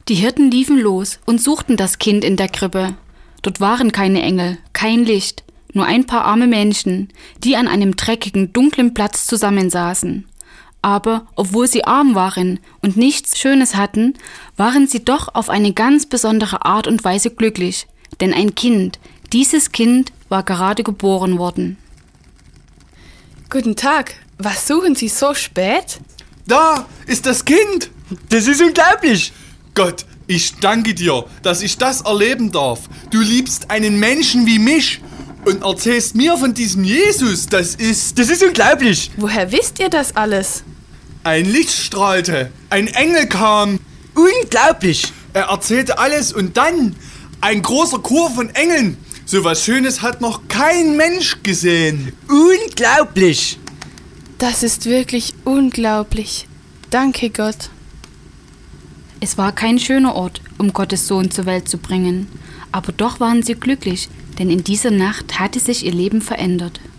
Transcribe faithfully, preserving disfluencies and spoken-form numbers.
Die Hirten liefen los und suchten das Kind in der Krippe. Dort waren keine Engel, kein Licht, nur ein paar arme Menschen, die an einem dreckigen, dunklen Platz zusammensaßen. Aber obwohl sie arm waren und nichts Schönes hatten, waren sie doch auf eine ganz besondere Art und Weise glücklich. Denn ein Kind, dieses Kind war gerade geboren worden. Guten Tag, was suchen Sie so spät? Da ist das Kind! Das ist unglaublich! Gott, ich danke dir, dass ich das erleben darf. Du liebst einen Menschen wie mich und erzählst mir von diesem Jesus. Das ist... Das ist unglaublich! Woher wisst ihr das alles? Ein Licht strahlte, ein Engel kam. Unglaublich! Er erzählte alles und dann ein großer Chor von Engeln. So was Schönes hat noch kein Mensch gesehen. Unglaublich! Das ist wirklich unglaublich. Danke Gott. Es war kein schöner Ort, um Gottes Sohn zur Welt zu bringen. Aber doch waren sie glücklich, denn in dieser Nacht hatte sich ihr Leben verändert.